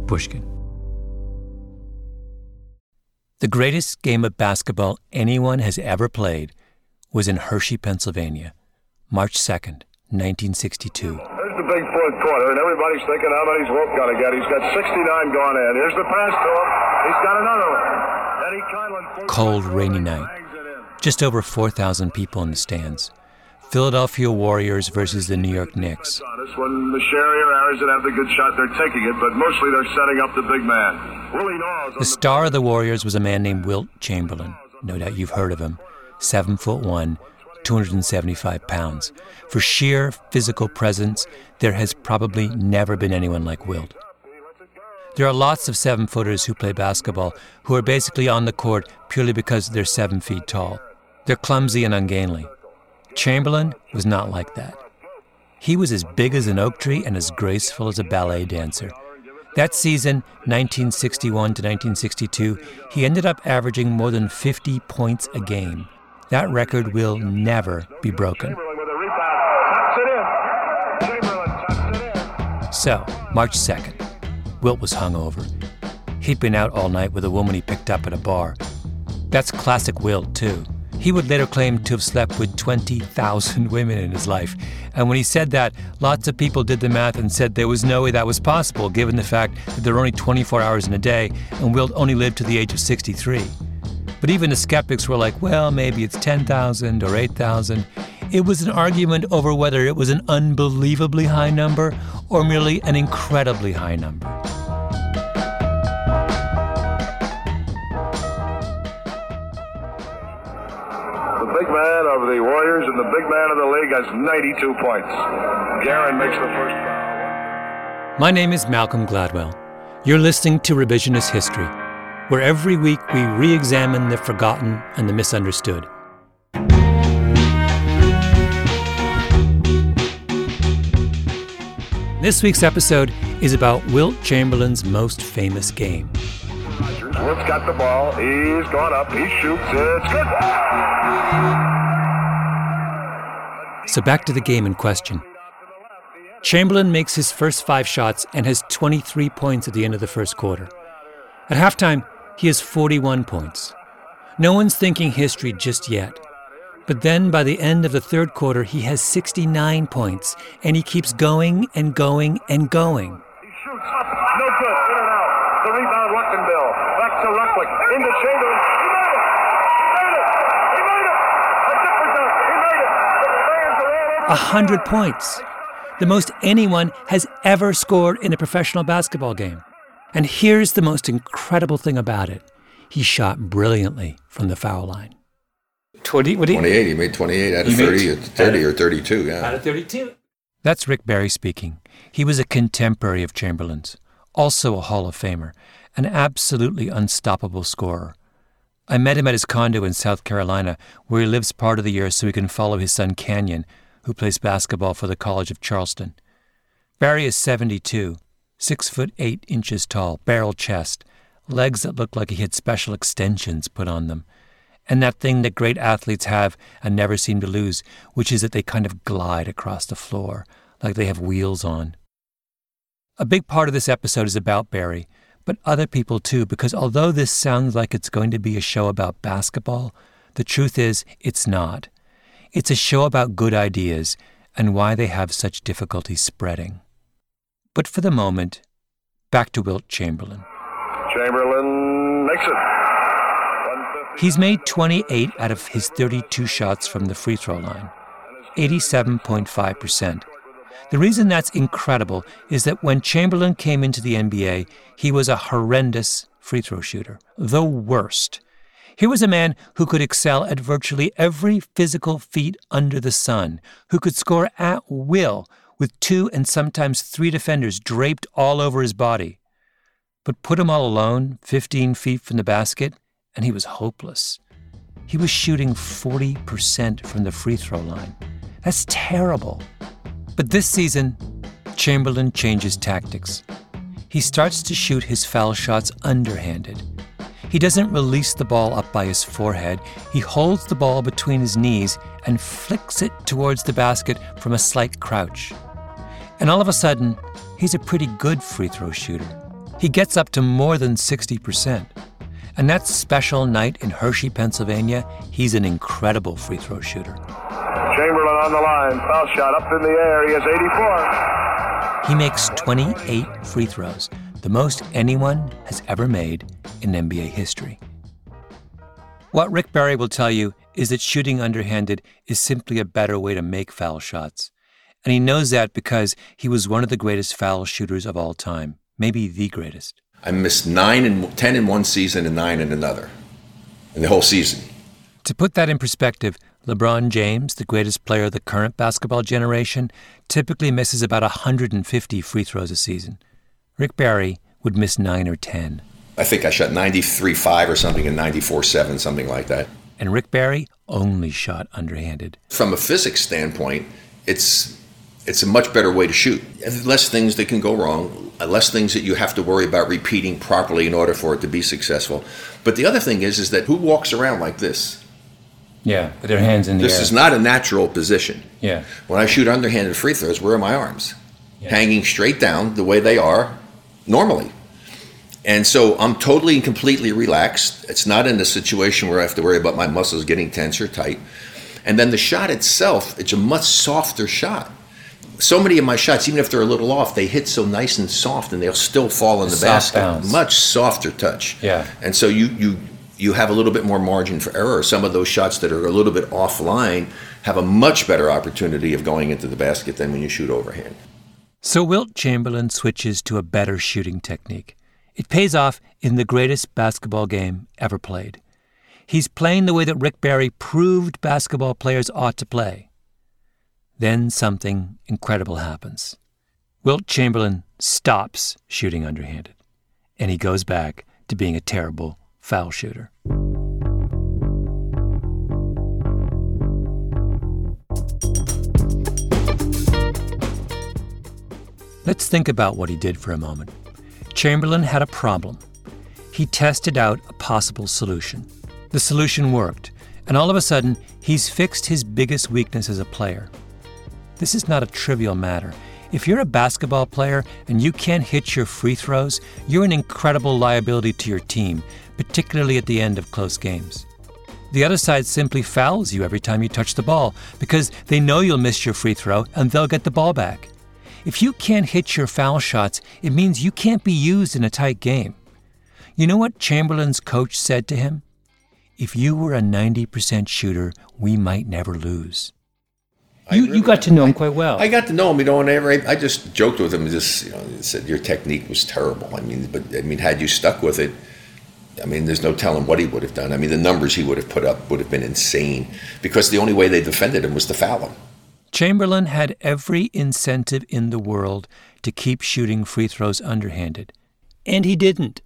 Pushkin. The greatest game of basketball anyone has ever played was in Hershey, Pennsylvania, March 2nd, 1962. Here's the big fourth quarter, and everybody's thinking how many's Wilt got to get. He's got 69 gone in. Here's the pass to him. He's got another one. Eddie Kylan. Cold, rainy night. Just over 4,000 people in the stands. Philadelphia Warriors versus the New York Knicks. When the Sherry or Harrison have the good shot, they're taking it, but mostly they're setting up the big man. Willie Naws. The star of the Warriors was a man named Wilt Chamberlain. No doubt you've heard of him. 7'1", 275 pounds. For sheer physical presence, there has probably never been anyone like Wilt. There are lots of 7-footers who play basketball who are basically on the court purely because they're 7 feet tall. They're clumsy and ungainly. Chamberlain was not like that. He was as big as an oak tree and as graceful as a ballet dancer. That season, 1961 to 1962, he ended up averaging more than 50 points a game. That record will never be broken. So, March 2nd, Wilt was hungover. He'd been out all night with a woman he picked up at a bar. That's classic Wilt, too. He would later claim to have slept with 20,000 women in his life. And when he said that, lots of people did the math and said there was no way that was possible, given the fact that there were only 24 hours in a day, and Wilt only lived to the age of 63. But even the skeptics were like, well, maybe it's 10,000 or 8,000. It was an argument over whether it was an unbelievably high number or merely an incredibly high number. The big man of the Warriors and the big man of the league has 92 points. Guerin makes the first foul. My name is Malcolm Gladwell. You're listening to Revisionist History, where every week we re-examine the forgotten and the misunderstood. This week's episode is about Wilt Chamberlain's most famous game. Wilt's got the ball. He's gone up. He shoots. It's good. So back to the game in question. Chamberlain makes his first 5 shots and has 23 points at the end of the first quarter. At halftime, he has 41 points. No one's thinking history just yet. But then by the end of the third quarter, he has 69 points, and he keeps going and going and going. He shoots up. No good. In and out. The rebound, Ruckenbill. Back to Rucklick. Into Chamberlain. He made it. A different dunk. He made it. The fans are all over. 100 points. The most anyone has ever scored in a professional basketball game. And here's the most incredible thing about it. He shot brilliantly from the foul line. 28. He made 28 out of 30 or 32, yeah. Out of 32. That's Rick Barry speaking. He was a contemporary of Chamberlain's, also a Hall of Famer, an absolutely unstoppable scorer. I met him at his condo in South Carolina, where he lives part of the year so he can follow his son Canyon, who plays basketball for the College of Charleston. Barry is 72, 6'8" tall, barrel chest, legs that look like he had special extensions put on them, and that thing that great athletes have and never seem to lose, which is that they kind of glide across the floor, like they have wheels on. A big part of this episode is about Barry, but other people too, because although this sounds like it's going to be a show about basketball, the truth is it's not. It's a show about good ideas and why they have such difficulty spreading. But for the moment, back to Wilt Chamberlain. Chamberlain makes it. He's made 28 out of his 32 shots from the free throw line, 87.5%. The reason that's incredible is that when Chamberlain came into the NBA, he was a horrendous free throw shooter, the worst. Here was a man who could excel at virtually every physical feat under the sun, who could score at will with 2 and sometimes 3 defenders draped all over his body. But put him all alone, 15 feet from the basket, and he was hopeless. He was shooting 40% from the free throw line. That's terrible. But this season, Chamberlain changes tactics. He starts to shoot his foul shots underhanded. He doesn't release the ball up by his forehead. He holds the ball between his knees and flicks it towards the basket from a slight crouch. And all of a sudden, he's a pretty good free throw shooter. He gets up to more than 60%. And that special night in Hershey, Pennsylvania, he's an incredible free throw shooter. Chamberlain on the line, foul shot up in the air, he has 84. He makes 28 free throws, the most anyone has ever made in NBA history. What Rick Barry will tell you is that shooting underhanded is simply a better way to make foul shots. And he knows that because he was one of the greatest foul shooters of all time, maybe the greatest. I missed 10 in one season and 9 in another, in the whole season. To put that in perspective, LeBron James, the greatest player of the current basketball generation, typically misses about 150 free throws a season. Rick Barry would miss 9 or 10. I think I shot 93.5 or something and 94.7, something like that. And Rick Barry only shot underhanded. From a physics standpoint, it's a much better way to shoot. Less things that can go wrong, less things that you have to worry about repeating properly in order for it to be successful. But the other thing is that who walks around like this? Yeah, with their hands in the air. This is not a natural position. Yeah. When I shoot underhanded free throws, where are my arms? Yeah. Hanging straight down the way they are normally. And so I'm totally and completely relaxed. It's not in a situation where I have to worry about my muscles getting tense or tight. And then the shot itself, it's a much softer shot. So many of my shots, even if they're a little off, they hit so nice and soft and they'll still fall in the basket. Bounce. Much softer touch. Yeah. And so you have a little bit more margin for error. Some of those shots that are a little bit offline have a much better opportunity of going into the basket than when you shoot overhand. So Wilt Chamberlain switches to a better shooting technique. It pays off in the greatest basketball game ever played. He's playing the way that Rick Barry proved basketball players ought to play. Then something incredible happens. Wilt Chamberlain stops shooting underhanded, and he goes back to being a terrible foul shooter. Let's think about what he did for a moment. Chamberlain had a problem. He tested out a possible solution. The solution worked, and all of a sudden, he's fixed his biggest weakness as a player. This is not a trivial matter. If you're a basketball player and you can't hit your free throws, you're an incredible liability to your team, particularly at the end of close games. The other side simply fouls you every time you touch the ball because they know you'll miss your free throw and they'll get the ball back. If you can't hit your foul shots, it means you can't be used in a tight game. You know what Chamberlain's coach said to him? If you were a 90% shooter, we might never lose. You got to know him quite well. I got to know him, and I just joked with him and just, said your technique was terrible. Had you stuck with it, there's no telling what he would have done. The numbers he would have put up would have been insane because the only way they defended him was to foul him. Chamberlain had every incentive in the world to keep shooting free throws underhanded. And he didn't.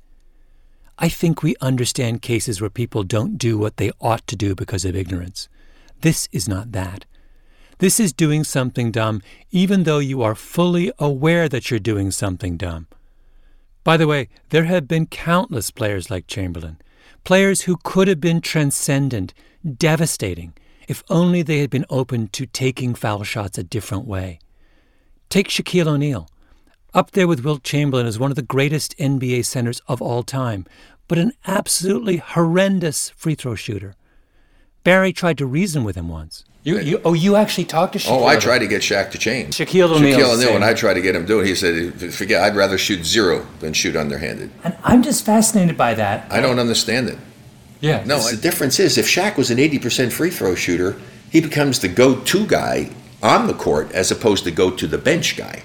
I think we understand cases where people don't do what they ought to do because of ignorance. This is not that. This is doing something dumb, even though you are fully aware that you're doing something dumb. By the way, there have been countless players like Chamberlain, players who could have been transcendent, devastating, if only they had been open to taking foul shots a different way. Take Shaquille O'Neal, up there with Wilt Chamberlain as one of the greatest NBA centers of all time, but an absolutely horrendous free throw shooter. Barry tried to reason with him once. You actually talked to Shaquille? Oh, I tried to get Shaq to change. Shaquille O'Neal, when I tried to get him to do it, he said, forget, I'd rather shoot zero than shoot underhanded. And I'm just fascinated by that. I don't understand it. Yeah. No, the difference is if Shaq was an 80% free throw shooter, he becomes the go-to guy on the court as opposed to go-to the bench guy.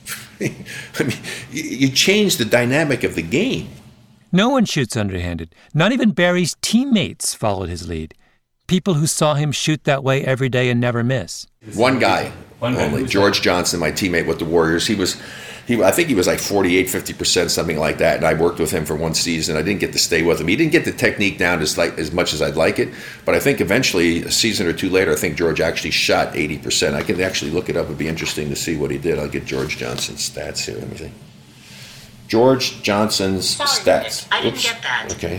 You change the dynamic of the game. No one shoots underhanded. Not even Barry's teammates followed his lead. People who saw him shoot that way every day and never miss. One guy only, George Johnson, my teammate with the Warriors. I think he was like 48, 50%, something like that. And I worked with him for one season. I didn't get to stay with him. He didn't get the technique down as much as I'd like it. But I think eventually, a season or two later, I think George actually shot 80%. I can actually look it up. It'd be interesting to see what he did. I'll get George Johnson's stats here. Let me see. George Johnson's stats. I didn't get that. Okay.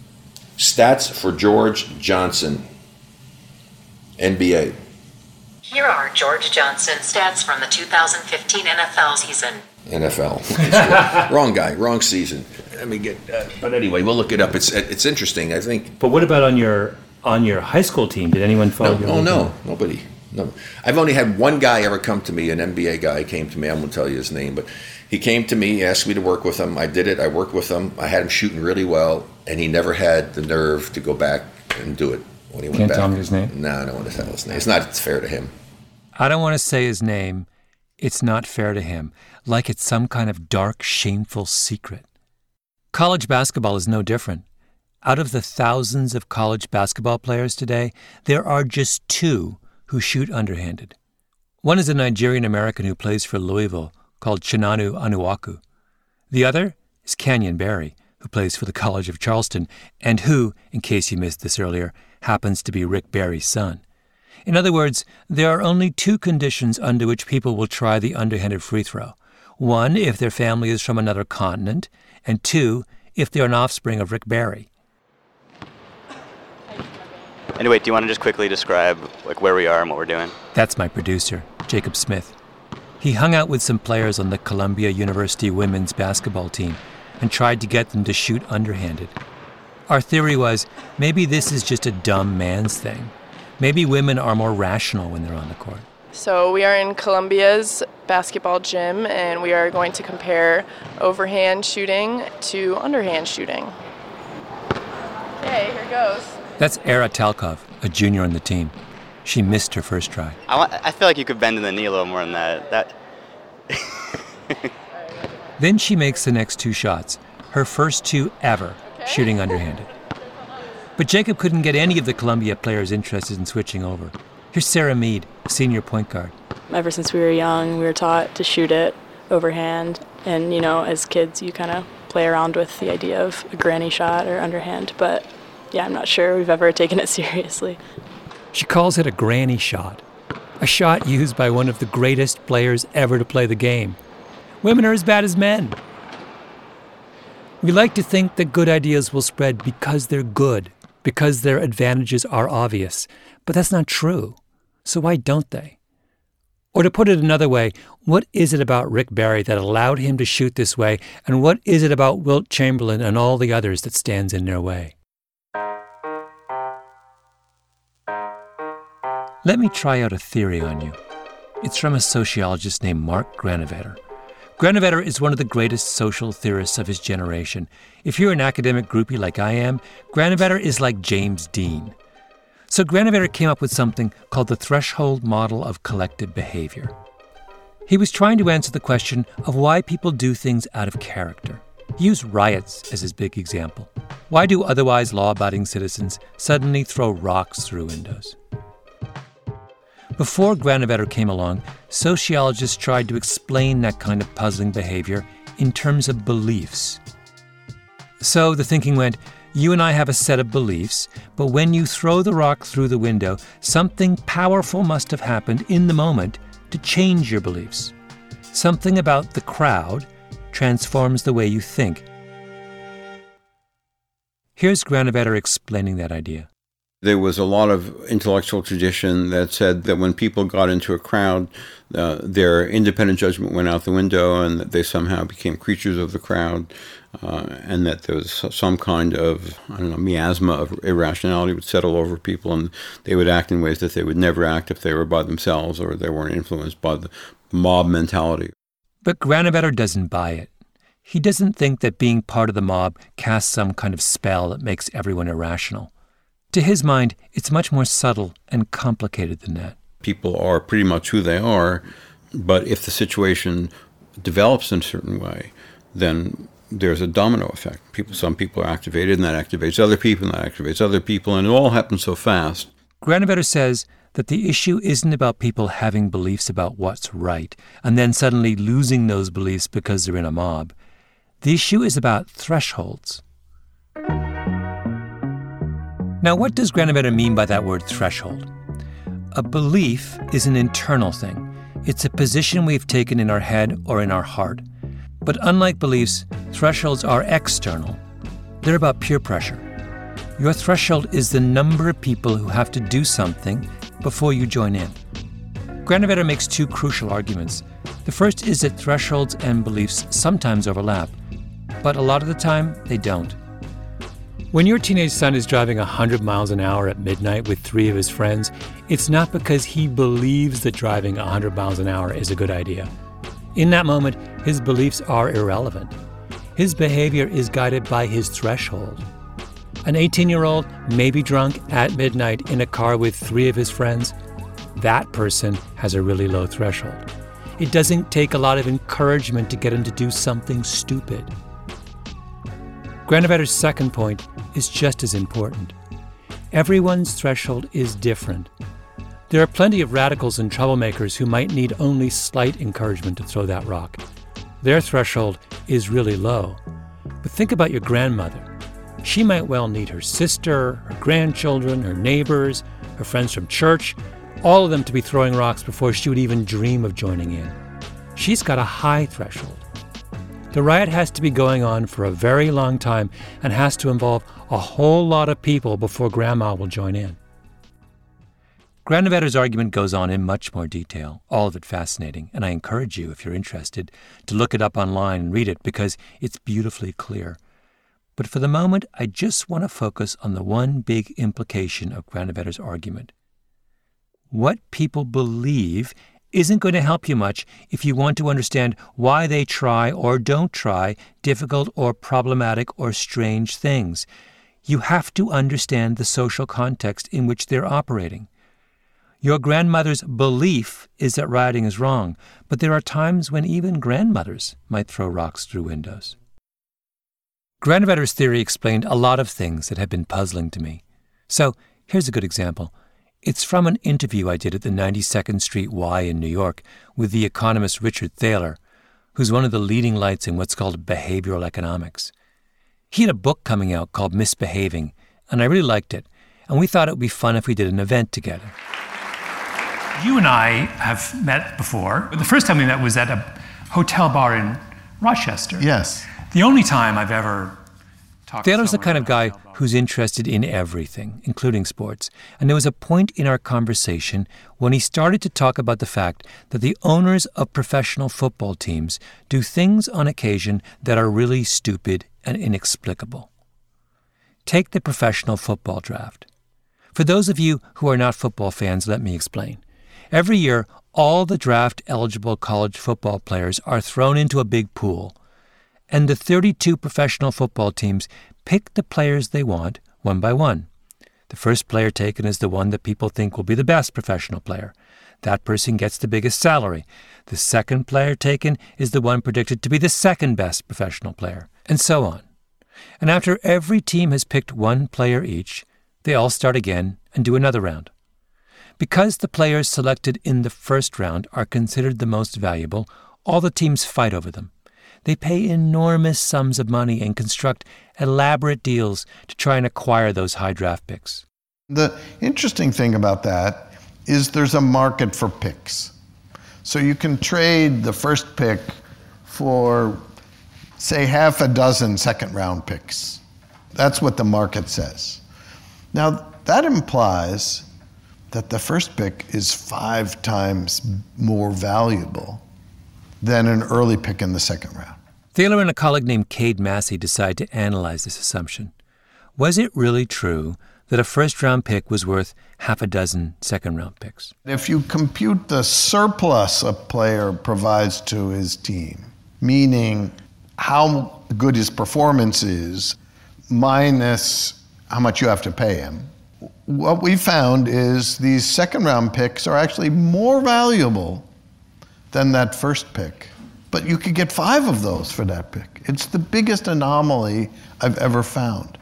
Stats for George Johnson, NBA. Here are George Johnson's stats from the 2015 NFL season. NFL. Wrong guy, wrong season. Let me get. But anyway, we'll look it up. It's interesting, I think. But what about on your high school team? Did anyone follow you? Oh no, nobody. No, I've only had one guy ever come to me. An NBA guy came to me. I won't tell you his name, but he came to me, asked me to work with him. I did it. I worked with him. I had him shooting really well, and he never had the nerve to go back and do it when he went back. Can't tell me his name? No, I don't want to tell his name. It's not fair to him. I don't want to say his name. It's not fair to him, like it's some kind of dark, shameful secret. College basketball is no different. Out of the thousands of college basketball players today, there are just 2 who shoot underhanded. One is a Nigerian-American who plays for Louisville called Chinanu Anuaku. The other is Canyon Barry, who plays for the College of Charleston and who, in case you missed this earlier, happens to be Rick Barry's son. In other words, there are only 2 conditions under which people will try the underhanded free throw. 1, if their family is from another continent, and 2, if they're an offspring of Rick Barry. Anyway, do you want to just quickly describe where we are and what we're doing? That's my producer, Jacob Smith. He hung out with some players on the Columbia University women's basketball team and tried to get them to shoot underhanded. Our theory was, maybe this is just a dumb man's thing. Maybe women are more rational when they're on the court. So we are in Columbia's basketball gym, and we are going to compare overhand shooting to underhand shooting. Okay, here goes. That's Era Talkov, a junior on the team. She missed her first try. I feel like you could bend in the knee a little more than that. Then she makes the next 2 shots, her first 2 ever, shooting underhanded. But Jacob couldn't get any of the Columbia players interested in switching over. Here's Sarah Mead, senior point guard. Ever since we were young, we were taught to shoot it overhand. And, as kids, you kind of play around with the idea of a granny shot or underhand. But, yeah, I'm not sure we've ever taken it seriously. She calls it a granny shot, a shot used by one of the greatest players ever to play the game. Women are as bad as men. We like to think that good ideas will spread because they're good, because their advantages are obvious. But that's not true. So why don't they? Or to put it another way, what is it about Rick Barry that allowed him to shoot this way, and what is it about Wilt Chamberlain and all the others that stands in their way? Let me try out a theory on you. It's from a sociologist named Mark Granovetter. Granovetter is one of the greatest social theorists of his generation. If you're an academic groupie like I am, Granovetter is like James Dean. So Granovetter came up with something called the threshold model of collective behavior. He was trying to answer the question of why people do things out of character. He used riots as his big example. Why do otherwise law-abiding citizens suddenly throw rocks through windows? Before Granovetter came along, sociologists tried to explain that kind of puzzling behavior in terms of beliefs. So the thinking went, you and I have a set of beliefs, but when you throw the rock through the window, something powerful must have happened in the moment to change your beliefs. Something about the crowd transforms the way you think. Here's Granovetter explaining that idea. There was a lot of intellectual tradition that said that when people got into a crowd, their independent judgment went out the window and that they somehow became creatures of the crowd, and that there was some kind of, miasma of irrationality would settle over people, and they would act in ways that they would never act if they were by themselves or they weren't influenced by the mob mentality. But Granovetter doesn't buy it. He doesn't think that being part of the mob casts some kind of spell that makes everyone irrational. To his mind, it's much more subtle and complicated than that. People are pretty much who they are, but if the situation develops in a certain way, then there's a domino effect. Some people are activated, and that activates other people, and that activates other people, and it all happens so fast. Granovetter says that the issue isn't about people having beliefs about what's right, and then suddenly losing those beliefs because they're in a mob. The issue is about thresholds. Now, what does Granovetter mean by that word threshold? A belief is an internal thing. It's a position we've taken in our head or in our heart. But unlike beliefs, thresholds are external. They're about peer pressure. Your threshold is the number of people who have to do something before you join in. Granovetter makes two crucial arguments. The first is that thresholds and beliefs sometimes overlap, but a lot of the time they don't. When your teenage son is driving 100 miles an hour at midnight with 3 of his friends, it's not because he believes that driving 100 miles an hour is a good idea. In that moment, his beliefs are irrelevant. His behavior is guided by his threshold. An 18-year-old may be drunk at midnight in a car with 3 of his friends. That person has a really low threshold. It doesn't take a lot of encouragement to get him to do something stupid. Granovetter's second point is just as important. Everyone's threshold is different. There are plenty of radicals and troublemakers who might need only slight encouragement to throw that rock. Their threshold is really low. But think about your grandmother. She might well need her sister, her grandchildren, her neighbors, her friends from church, all of them to be throwing rocks before she would even dream of joining in. She's got a high threshold. The riot has to be going on for a very long time and has to involve a whole lot of people before Grandma will join in. Granovetter's argument goes on in much more detail, all of it fascinating, and I encourage you, if you're interested, to look it up online and read it because it's beautifully clear. But for the moment, I just want to focus on the one big implication of Granovetter's argument. What people believe isn't going to help you much if you want to understand why they try or don't try difficult or problematic or strange things. You have to understand the social context in which they're operating. Your grandmother's belief is that rioting is wrong, but there are times when even grandmothers might throw rocks through windows. Granovetter's theory explained a lot of things that had been puzzling to me. So here's a good example. It's from an interview I did at the 92nd Street Y in New York with the economist Richard Thaler, who's one of the leading lights in what's called behavioral economics. He had a book coming out called Misbehaving, and I really liked it, and we thought it would be fun if we did an event together. You and I have met before. The first time we met was at a hotel bar in Rochester. Yes. The only time I've ever talked to Thaler's the kind of guy who's interested in everything, including sports. And there was a point in our conversation when he started to talk about the fact that the owners of professional football teams do things on occasion that are really stupid and inexplicable. Take the professional football draft. For those of you who are not football fans, let me explain. Every year, all the draft-eligible college football players are thrown into a big pool, and the 32 professional football teams pick the players they want one by one. The first player taken is the one that people think will be the best professional player. That person gets the biggest salary. The second player taken is the one predicted to be the second best professional player, and so on. And after every team has picked one player each, they all start again and do another round. Because the players selected in the first round are considered the most valuable, all the teams fight over them. They pay enormous sums of money and construct elaborate deals to try and acquire those high draft picks. The interesting thing about that is there's a market for picks. So you can trade the first pick for, say, half a dozen second-round picks. That's what the market says. Now, that implies that the first pick is 5 times more valuable than an early pick in the second round. Thaler and a colleague named Cade Massey decided to analyze this assumption. Was it really true that a first-round pick was worth half a dozen second-round picks? If you compute the surplus a player provides to his team, meaning how good his performance is minus how much you have to pay him, what we found is these second-round picks are actually more valuable than that first pick. But you could get 5 of those for that pick. It's the biggest anomaly I've ever found.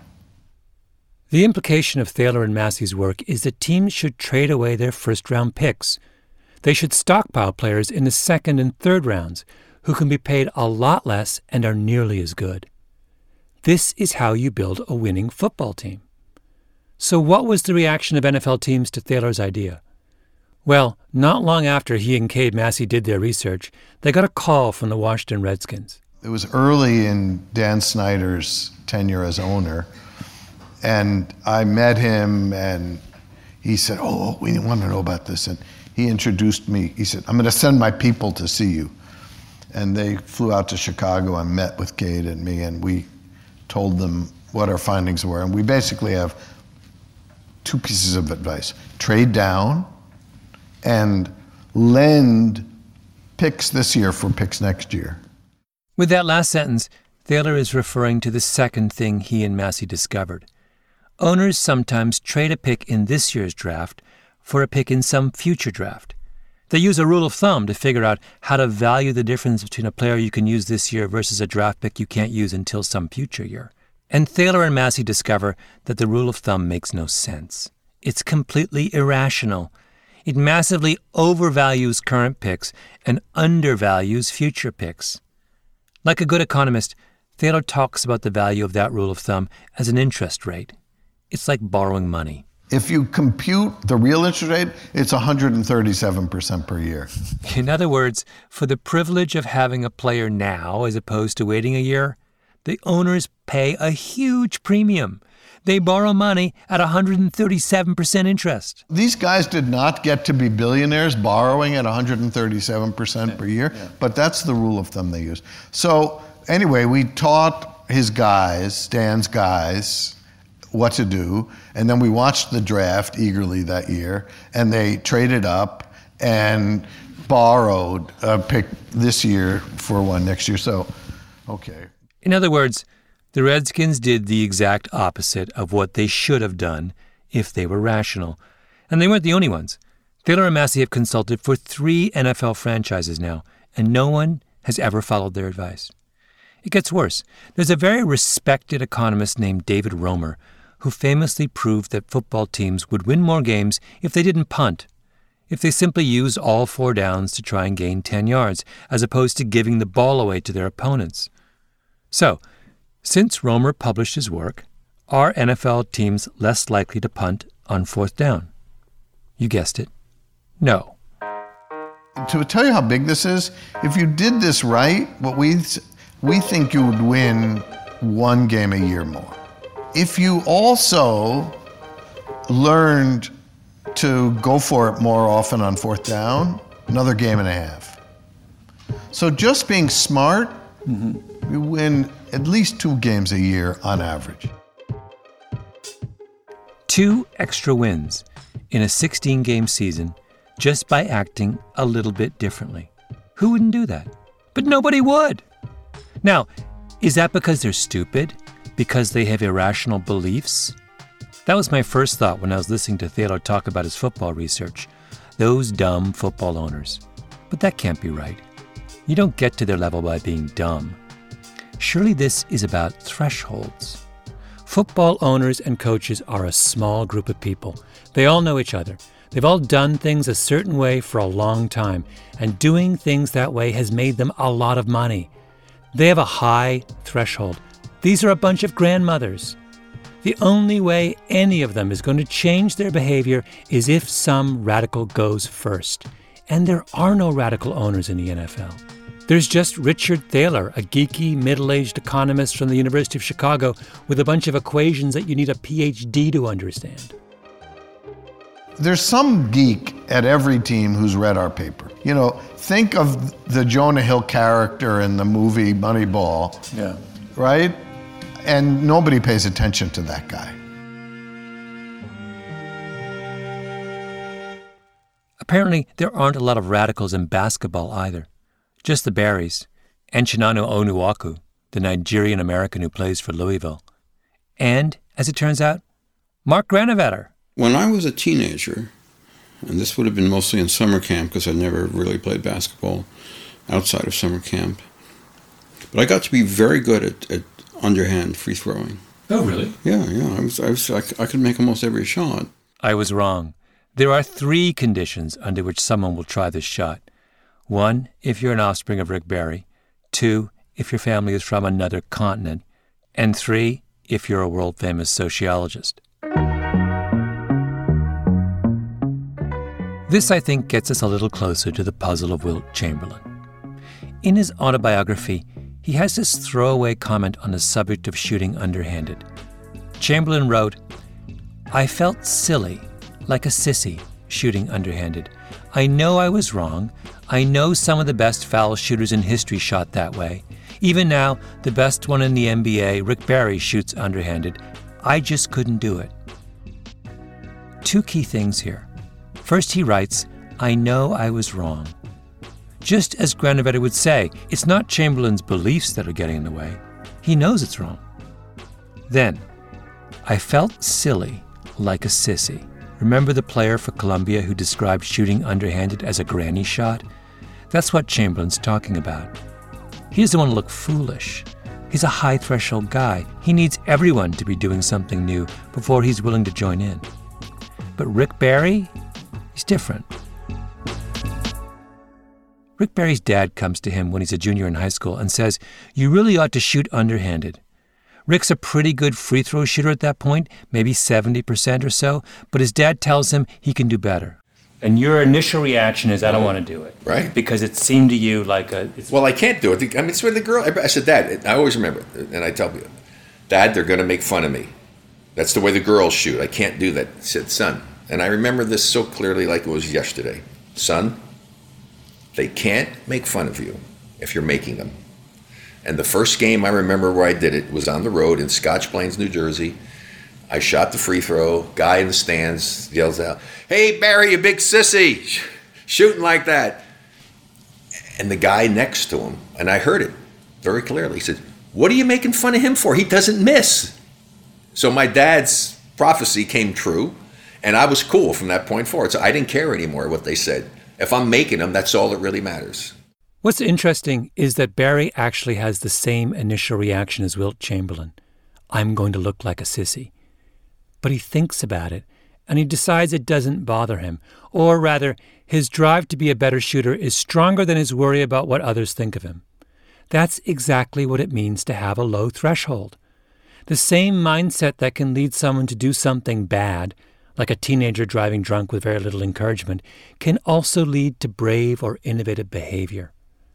The implication of Thaler and Massey's work is that teams should trade away their first-round picks. They should stockpile players in the second and third rounds who can be paid a lot less and are nearly as good. This is how you build a winning football team. So what was the reaction of NFL teams to Thaler's idea? Well, not long after he and Cade Massey did their research, they got a call from the Washington Redskins. It was early in Dan Snyder's tenure as owner, and I met him, and he said, "Oh, we want to know about this." And he introduced me. He said, I'm going to send my people to see you. And they flew out to Chicago and met with Cade and me, and we told them what our findings were. And we basically have two pieces of advice. Trade down and lend picks this year for picks next year. With that last sentence, Thaler is referring to the second thing he and Massey discovered. Owners sometimes trade a pick in this year's draft for a pick in some future draft. They use a rule of thumb to figure out how to value the difference between a player you can use this year versus a draft pick you can't use until some future year. And Thaler and Massey discover that the rule of thumb makes no sense. It's completely irrational. It massively overvalues current picks and undervalues future picks. Like a good economist, Thaler talks about the value of that rule of thumb as an interest rate. It's like borrowing money. If you compute the real interest rate, it's 137% per year. In other words, for the privilege of having a player now as opposed to waiting a year, the owners pay a huge premium. They borrow money at 137% interest. These guys did not get to be billionaires borrowing at 137% per year, but that's the rule of thumb they use. So anyway, we taught his guys, Dan's guys, what to do, and then we watched the draft eagerly that year, and they traded up and borrowed a pick this year for one next year. So, okay. In other words, the Redskins did the exact opposite of what they should have done if they were rational. And they weren't the only ones. Thaler and Massey have consulted for 3 NFL franchises now, and no one has ever followed their advice. It gets worse. There's a very respected economist named David Romer who famously proved that football teams would win more games if they didn't punt, if they simply used all 4 downs to try and gain 10 yards, as opposed to giving the ball away to their opponents. So, since Romer published his work, are NFL teams less likely to punt on 4th down? You guessed it. No. To tell you how big this is, if you did this right, what we think you would win 1 game a year more. If you also learned to go for it more often on 4th down, another game and a half. So just being smart, you win at least 2 games a year on average. 2 extra wins in a 16-game season just by acting a little bit differently. Who wouldn't do that? But nobody would. Now, is that because they're stupid? Because they have irrational beliefs? That was my first thought when I was listening to Thaler talk about his football research. Those dumb football owners. But that can't be right. You don't get to their level by being dumb. Surely this is about thresholds. Football owners and coaches are a small group of people. They all know each other. They've all done things a certain way for a long time, and doing things that way has made them a lot of money. They have a high threshold. These are a bunch of grandmothers. The only way any of them is going to change their behavior is if some radical goes first. And there are no radical owners in the NFL. There's just Richard Thaler, a geeky, middle-aged economist from the University of Chicago with a bunch of equations that you need a PhD to understand. There's some geek at every team who's read our paper. You know, think of the Jonah Hill character in the movie Moneyball. Yeah. Right? And nobody pays attention to that guy. Apparently, there aren't a lot of radicals in basketball either. Just the Barrys, and Chinanu Onuaku, the Nigerian-American who plays for Louisville. And, as it turns out, Mark Granovetter. When I was a teenager, and this would have been mostly in summer camp because I never really played basketball outside of summer camp, but I got to be very good at underhand free throwing. Oh, really? Yeah. I could make almost every shot. I was wrong. There are 3 conditions under which someone will try this shot. 1, if you're an offspring of Rick Barry. 2, if your family is from another continent. And 3, if you're a world-famous sociologist. This, I think, gets us a little closer to the puzzle of Wilt Chamberlain. In his autobiography, he has this throwaway comment on the subject of shooting underhanded. Chamberlain wrote, "I felt silly, like a sissy, shooting underhanded. I know I was wrong. I know some of the best foul shooters in history shot that way. Even now, the best one in the NBA, Rick Barry, shoots underhanded. I just couldn't do it. Two key things here. First, he writes, I know I was wrong. Just as Granovetter would say, it's not Chamberlain's beliefs that are getting in the way. He knows it's wrong. Then, I felt silly, like a sissy. Remember the player for Columbia who described shooting underhanded as a granny shot? That's what Chamberlain's talking about. He doesn't want to look foolish. He's a high-threshold guy. He needs everyone to be doing something new before he's willing to join in. But Rick Barry, he's different. Rick Barry's dad comes to him when he's a junior in high school and says, you really ought to shoot underhanded. Rick's a pretty good free throw shooter at that point, maybe 70% or so, but his dad tells him he can do better. And your initial reaction is, I don't want to do it. Right. Because it seemed to you like well, I can't do it. I mean, it's where the girl, I said, Dad, I always remember, and I tell you, Dad, they're going to make fun of me. That's the way the girls shoot. I can't do that. I said, son, and I remember this so clearly like it was yesterday. Son, they can't make fun of you if you're making them. And the first game I remember where I did it was on the road in Scotch Plains, New Jersey. I shot the free throw. Guy in the stands yells out, hey, Barry, you big sissy, shooting like that. And the guy next to him, and I heard it very clearly, he said, what are you making fun of him for? He doesn't miss. So my dad's prophecy came true, and I was cool from that point forward. So I didn't care anymore what they said. If I'm making them, that's all that really matters. What's interesting is that Barry actually has the same initial reaction as Wilt Chamberlain. I'm going to look like a sissy. But he thinks about it, and he decides it doesn't bother him. Or rather, his drive to be a better shooter is stronger than his worry about what others think of him. That's exactly what it means to have a low threshold. The same mindset that can lead someone to do something bad, like a teenager driving drunk with very little encouragement, can also lead to brave or innovative behavior.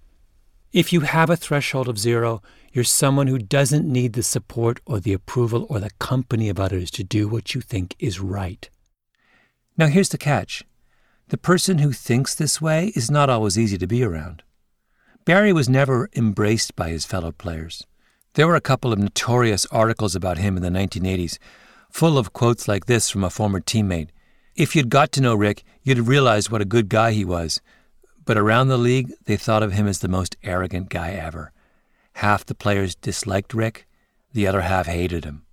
If you have a threshold of 0, you're someone who doesn't need the support or the approval or the company of others to do what you think is right. Now here's the catch. The person who thinks this way is not always easy to be around. Barry was never embraced by his fellow players. There were a couple of notorious articles about him in the 1980s, full of quotes like this from a former teammate. If you'd got to know Rick, you'd have realized what a good guy he was. But around the league, they thought of him as the most arrogant guy ever. Half the players disliked Rick, the other half hated him.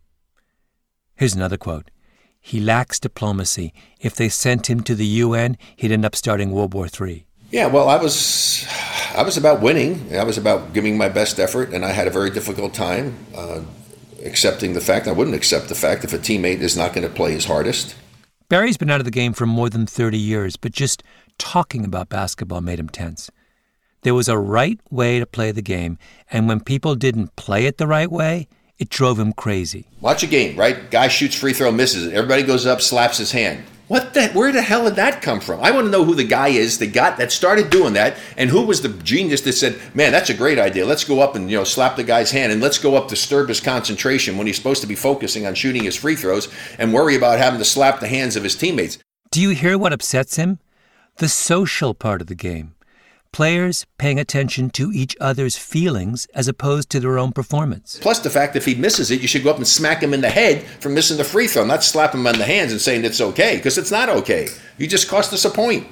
Here's another quote. He lacks diplomacy. If they sent him to the UN, he'd end up starting World War III. Yeah, well, I was about winning. I was about giving my best effort, and I had a very difficult time accepting the fact. I wouldn't accept the fact if a teammate is not going to play his hardest. Barry's been out of the game for more than 30 years, but just talking about basketball made him tense. There was a right way to play the game, and when people didn't play it the right way, it drove him crazy. Watch a game, right? Guy shoots free throw, misses it. Everybody goes up, slaps his hand. Where the hell did that come from? I want to know who the guy is that started doing that, and who was the genius that said, man, that's a great idea. Let's go up and slap the guy's hand, and let's go up, disturb his concentration when he's supposed to be focusing on shooting his free throws and worry about having to slap the hands of his teammates. Do you hear what upsets him? The social part of the game. Players paying attention to each other's feelings as opposed to their own performance. Plus the fact that if he misses it, you should go up and smack him in the head for missing the free throw, not slap him on the hands and saying it's okay, because it's not okay. You just cost us a point.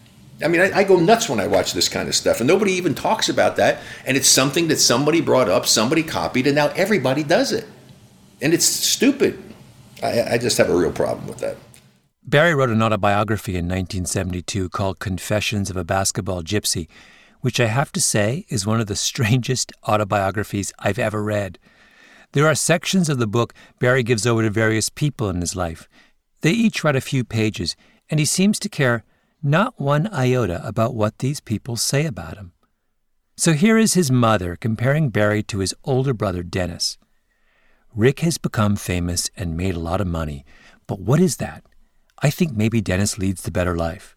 I mean, I go nuts when I watch this kind of stuff, and nobody even talks about that, and it's something that somebody brought up, somebody copied, and now everybody does it. And it's stupid. I just have a real problem with that. Barry wrote an autobiography in 1972 called Confessions of a Basketball Gypsy, which I have to say is one of the strangest autobiographies I've ever read. There are sections of the book Barry gives over to various people in his life. They each write a few pages, and he seems to care not one iota about what these people say about him. So here is his mother comparing Barry to his older brother, Dennis. Rick has become famous and made a lot of money, but what is that? I think maybe Dennis leads the better life.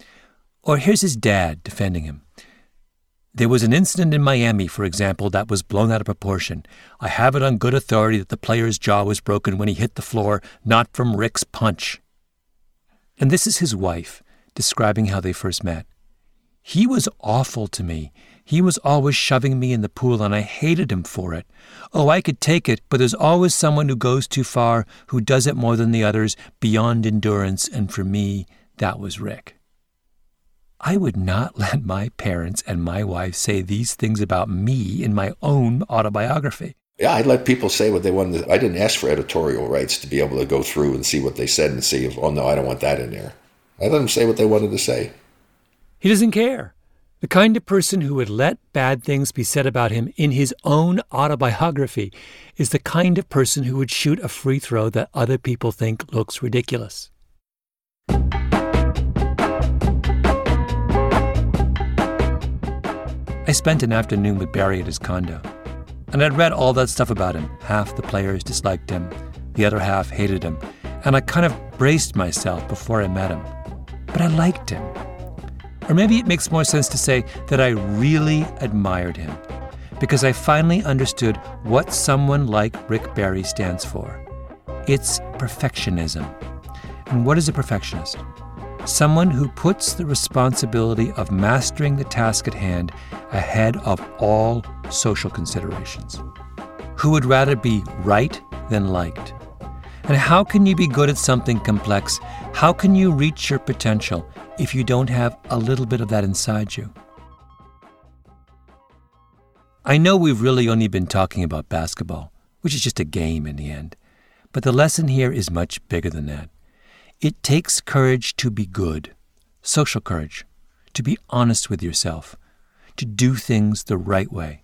Or here's his dad defending him. There was an incident in Miami, for example, that was blown out of proportion. I have it on good authority that the player's jaw was broken when he hit the floor, not from Rick's punch. And this is his wife, describing how they first met. He was awful to me. He was always shoving me in the pool, and I hated him for it. Oh, I could take it, but there's always someone who goes too far, who does it more than the others, beyond endurance, and for me, that was Rick. I would not let my parents and my wife say these things about me in my own autobiography. Yeah, I'd let people say what they wanted. I didn't ask for editorial rights to be able to go through and see what they said and see if, oh no, I don't want that in there. I let them say what they wanted to say. He doesn't care. The kind of person who would let bad things be said about him in his own autobiography is the kind of person who would shoot a free throw that other people think looks ridiculous. I spent an afternoon with Barry at his condo, and I'd read all that stuff about him. Half the players disliked him, the other half hated him, and I kind of braced myself before I met him. But I liked him. Or maybe it makes more sense to say that I really admired him, because I finally understood what someone like Rick Barry stands for. It's perfectionism. And what is a perfectionist? Someone who puts the responsibility of mastering the task at hand ahead of all social considerations. Who would rather be right than liked. And how can you be good at something complex? How can you reach your potential if you don't have a little bit of that inside you? I know we've really only been talking about basketball, which is just a game in the end. But the lesson here is much bigger than that. It takes courage to be good, social courage, to be honest with yourself, to do things the right way.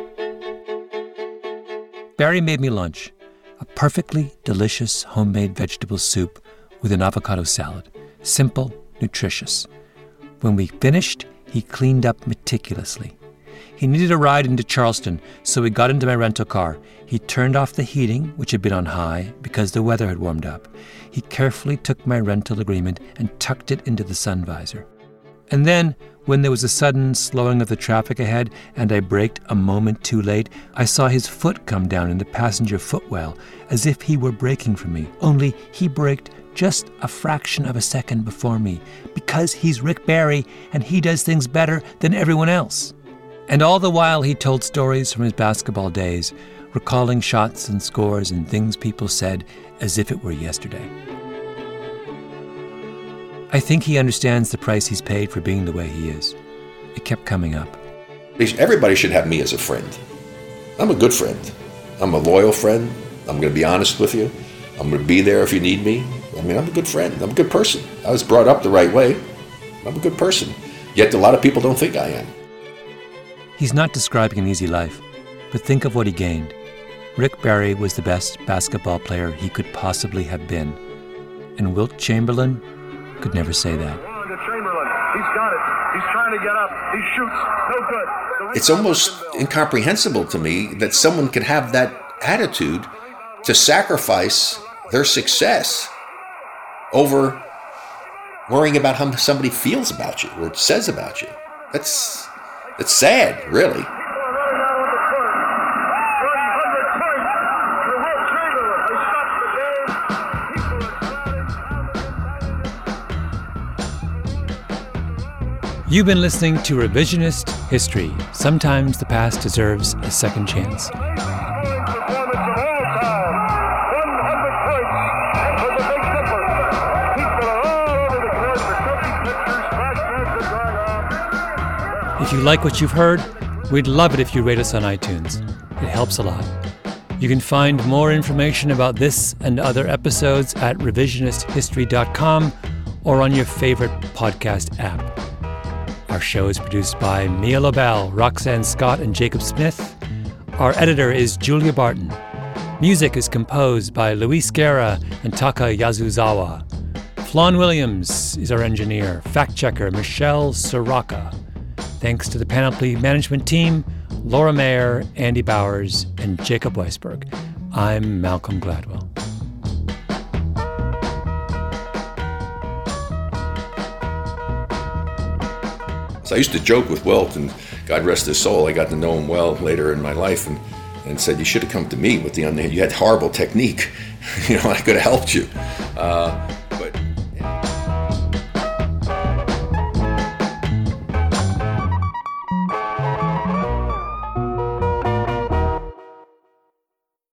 Barry made me lunch, a perfectly delicious homemade vegetable soup with an avocado salad, simple, nutritious. When we finished, he cleaned up meticulously. He needed a ride into Charleston, so we got into my rental car. He turned off the heating, which had been on high, because the weather had warmed up. He carefully took my rental agreement and tucked it into the sun visor. And then, when there was a sudden slowing of the traffic ahead and I braked a moment too late, I saw his foot come down in the passenger footwell, as if he were braking for me, only he braked just a fraction of a second before me, because he's Rick Barry and he does things better than everyone else. And all the while he told stories from his basketball days, recalling shots and scores and things people said as if it were yesterday. I think he understands the price he's paid for being the way he is. It kept coming up. Everybody should have me as a friend. I'm a good friend. I'm a loyal friend. I'm going to be honest with you. I'm going to be there if you need me. I mean, I'm a good friend. I'm a good person. I was brought up the right way. I'm a good person. Yet a lot of people don't think I am. He's not describing an easy life, but think of what he gained. Rick Barry was the best basketball player he could possibly have been. And Wilt Chamberlain could never say that. Chamberlain, he's got it. He's trying to get up. He shoots. No good. It's almost incomprehensible to me that someone could have that attitude to sacrifice their success over worrying about how somebody feels about you or says about you. It's sad, really. You've been listening to Revisionist History. Sometimes the past deserves a second chance. If you like what you've heard, we'd love it if you rate us on iTunes. It helps a lot. You can find more information about this and other episodes at revisionisthistory.com or on your favorite podcast app. Our show is produced by Mia Lobel, Roxanne Scott, and Jacob Smith. Our editor is Julia Barton. Music is composed by Luis Guerra and Taka Yasuzawa. Flawn Williams is our engineer. Fact-checker Michelle Soraka. Thanks to the Panoply management team, Laura Mayer, Andy Bowers, and Jacob Weisberg. I'm Malcolm Gladwell. So I used to joke with Wilt, and God rest his soul, I got to know him well later in my life, and said, you should have come to me with the underhand. You had horrible technique. I could have helped you.